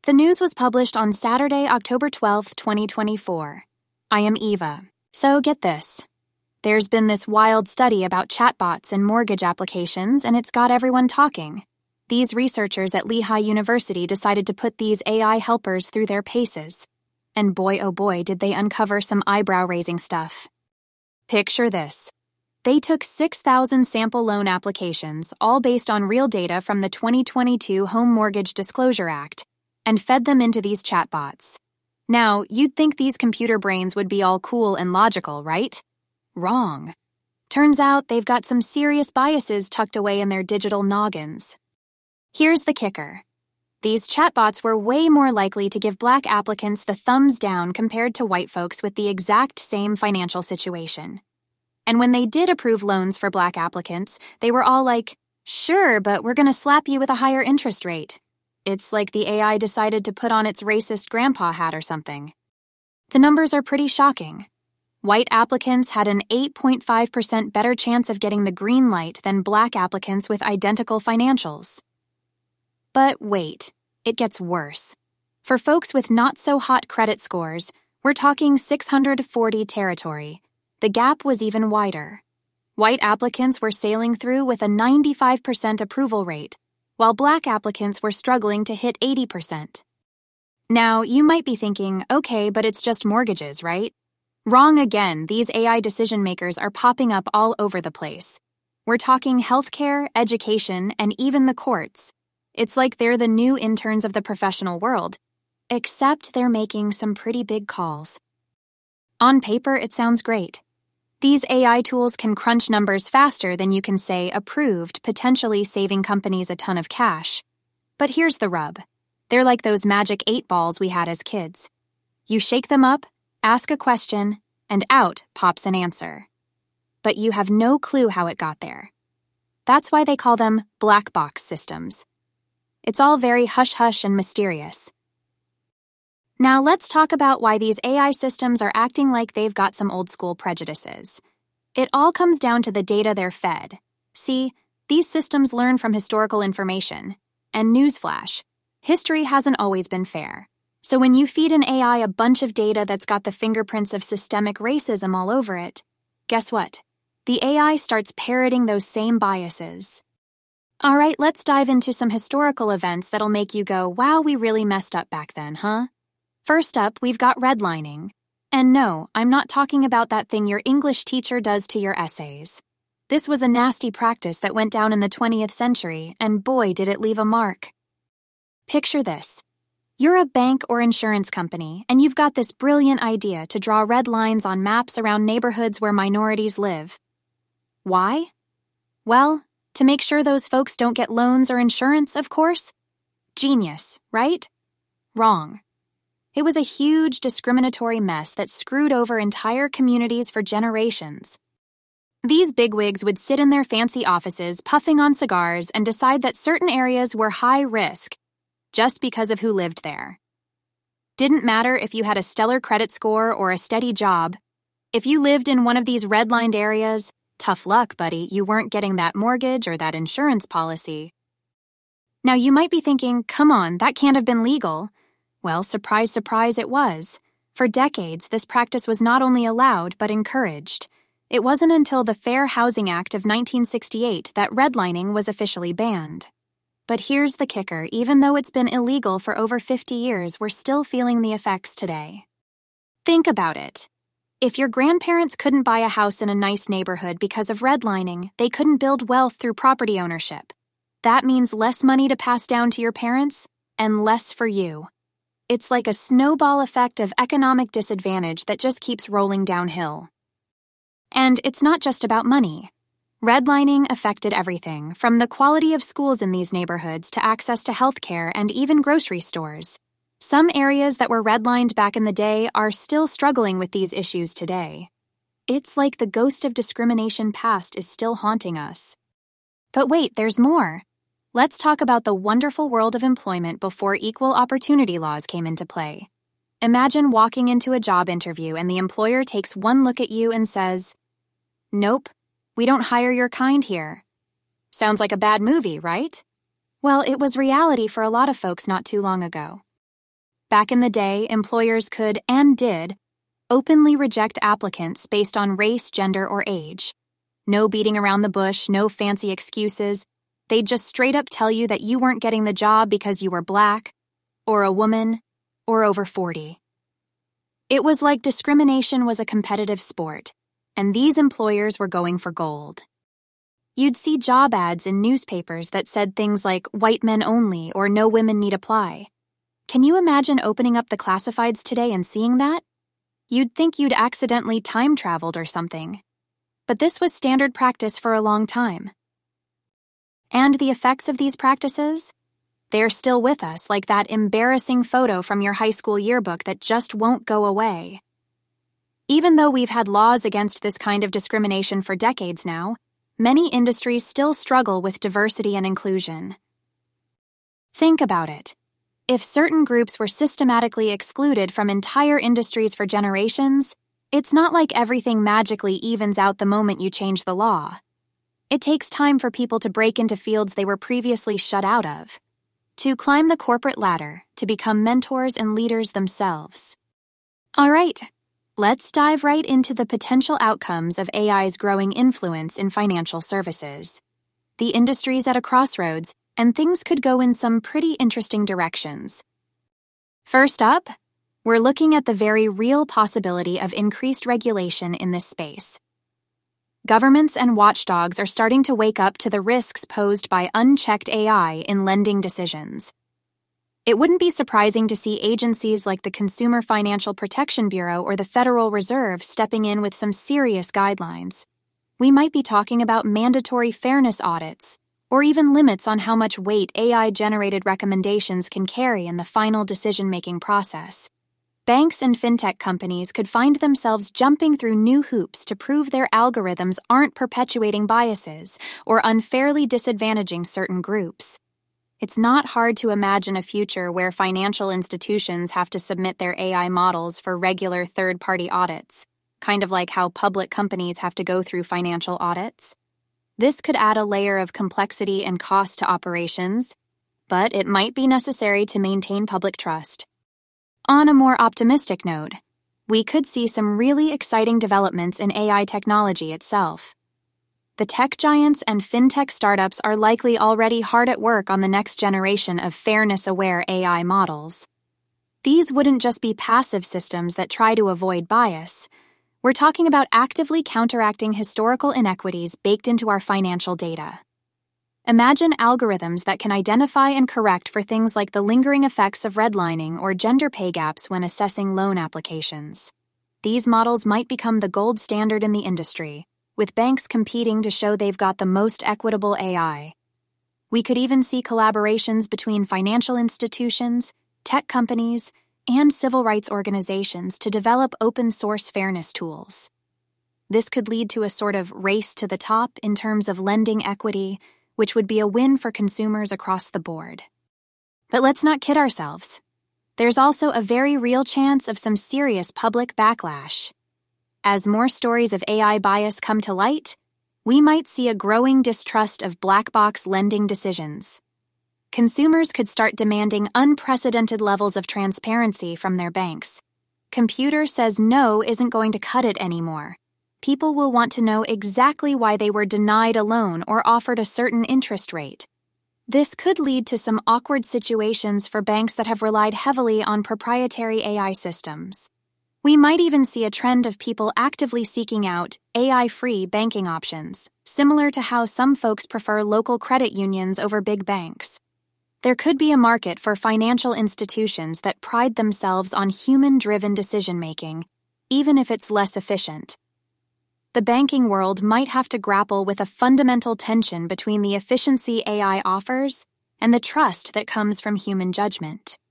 The news was published on Saturday, October 12th, 2024. I am Eva. So get this. There's been this wild study about chatbots and mortgage applications, and it's got everyone talking. These researchers at Lehigh University decided to put these AI helpers through their paces. And boy, oh boy, did they uncover some eyebrow-raising stuff. Picture this. They took 6,000 sample loan applications, all based on real data from the 2022 Home Mortgage Disclosure Act, and fed them into these chatbots. Now, you'd think these computer brains would be all cool and logical, right? Wrong. Turns out they've got some serious biases tucked away in their digital noggins. Here's the kicker. These chatbots were way more likely to give Black applicants the thumbs down compared to white folks with the exact same financial situation. And when they did approve loans for Black applicants, they were all like, "Sure, but we're going to slap you with a higher interest rate." It's like the AI decided to put on its racist grandpa hat or something. The numbers are pretty shocking. White applicants had an 8.5% better chance of getting the green light than Black applicants with identical financials. But wait, it gets worse. For folks with not-so-hot credit scores, we're talking 640 territory. The gap was even wider. White applicants were sailing through with a 95% approval rate, while Black applicants were struggling to hit 80%. Now, you might be thinking, okay, but it's just mortgages, right? Wrong again. These AI decision makers are popping up all over the place. We're talking healthcare, education, and even the courts. It's like they're the new interns of the professional world, except they're making some pretty big calls. On paper, it sounds great. These AI tools can crunch numbers faster than you can say approved, potentially saving companies a ton of cash. But here's the rub. They're like those magic 8 balls we had as kids. You shake them up, ask a question, and out pops an answer. But you have no clue how it got there. That's why they call them black box systems. It's all very hush-hush and mysterious. Now let's talk about why these AI systems are acting like they've got some old-school prejudices. It all comes down to the data they're fed. See, these systems learn from historical information. And newsflash, history hasn't always been fair. So when you feed an AI a bunch of data that's got the fingerprints of systemic racism all over it, guess what? The AI starts parroting those same biases. All right, let's dive into some historical events that'll make you go, wow, we really messed up back then, huh? First up, we've got redlining. And no, I'm not talking about that thing your English teacher does to your essays. This was a nasty practice that went down in the 20th century, and boy, did it leave a mark. Picture this. You're a bank or insurance company, and you've got this brilliant idea to draw red lines on maps around neighborhoods where minorities live. Why? Well, to make sure those folks don't get loans or insurance, of course. Genius, right? Wrong. It was a huge discriminatory mess that screwed over entire communities for generations. These bigwigs would sit in their fancy offices puffing on cigars and decide that certain areas were high risk just because of who lived there. Didn't matter if you had a stellar credit score or a steady job. If you lived in one of these redlined areas, tough luck, buddy, you weren't getting that mortgage or that insurance policy. Now you might be thinking, come on, that can't have been legal. Well, surprise, surprise, it was. For decades, this practice was not only allowed, but encouraged. It wasn't until the Fair Housing Act of 1968 that redlining was officially banned. But here's the kicker, even though it's been illegal for over 50 years, we're still feeling the effects today. Think about it. If your grandparents couldn't buy a house in a nice neighborhood because of redlining, they couldn't build wealth through property ownership. That means less money to pass down to your parents, and less for you. It's like a snowball effect of economic disadvantage that just keeps rolling downhill. And it's not just about money. Redlining affected everything, from the quality of schools in these neighborhoods to access to healthcare and even grocery stores. Some areas that were redlined back in the day are still struggling with these issues today. It's like the ghost of discrimination past is still haunting us. But wait, there's more. Let's talk about the wonderful world of employment before equal opportunity laws came into play. Imagine walking into a job interview and the employer takes one look at you and says, "Nope, we don't hire your kind here." Sounds like a bad movie, right? Well, it was reality for a lot of folks not too long ago. Back in the day, employers could, and did, openly reject applicants based on race, gender, or age. No beating around the bush, no fancy excuses. They'd just straight up tell you that you weren't getting the job because you were black, or a woman, or over 40. It was like discrimination was a competitive sport, and these employers were going for gold. You'd see job ads in newspapers that said things like white men only or no women need apply. Can you imagine opening up the classifieds today and seeing that? You'd think you'd accidentally time traveled or something. But this was standard practice for a long time. And the effects of these practices? They're still with us, like that embarrassing photo from your high school yearbook that just won't go away. Even though we've had laws against this kind of discrimination for decades now, many industries still struggle with diversity and inclusion. Think about it. If certain groups were systematically excluded from entire industries for generations, it's not like everything magically evens out the moment you change the law. It takes time for people to break into fields they were previously shut out of, to climb the corporate ladder, to become mentors and leaders themselves. All right, let's dive right into the potential outcomes of AI's growing influence in financial services. The industry's at a crossroads, and things could go in some pretty interesting directions. First up, we're looking at the very real possibility of increased regulation in this space. Governments and watchdogs are starting to wake up to the risks posed by unchecked AI in lending decisions. It wouldn't be surprising to see agencies like the Consumer Financial Protection Bureau or the Federal Reserve stepping in with some serious guidelines. We might be talking about mandatory fairness audits, or even limits on how much weight AI-generated recommendations can carry in the final decision-making process. Banks and fintech companies could find themselves jumping through new hoops to prove their algorithms aren't perpetuating biases or unfairly disadvantaging certain groups. It's not hard to imagine a future where financial institutions have to submit their AI models for regular third-party audits, kind of like how public companies have to go through financial audits. This could add a layer of complexity and cost to operations, but it might be necessary to maintain public trust. On a more optimistic note, we could see some really exciting developments in AI technology itself. The tech giants and fintech startups are likely already hard at work on the next generation of fairness-aware AI models. These wouldn't just be passive systems that try to avoid bias. We're talking about actively counteracting historical inequities baked into our financial data. Imagine algorithms that can identify and correct for things like the lingering effects of redlining or gender pay gaps when assessing loan applications. These models might become the gold standard in the industry, with banks competing to show they've got the most equitable AI. We could even see collaborations between financial institutions, tech companies, and civil rights organizations to develop open-source fairness tools. This could lead to a sort of race to the top in terms of lending equity, which would be a win for consumers across the board. But let's not kid ourselves. There's also a very real chance of some serious public backlash. As more stories of AI bias come to light, we might see a growing distrust of black box lending decisions. Consumers could start demanding unprecedented levels of transparency from their banks. Computer says no isn't going to cut it anymore. People will want to know exactly why they were denied a loan or offered a certain interest rate. This could lead to some awkward situations for banks that have relied heavily on proprietary AI systems. We might even see a trend of people actively seeking out AI-free banking options, similar to how some folks prefer local credit unions over big banks. There could be a market for financial institutions that pride themselves on human-driven decision-making, even if it's less efficient. The banking world might have to grapple with a fundamental tension between the efficiency AI offers and the trust that comes from human judgment.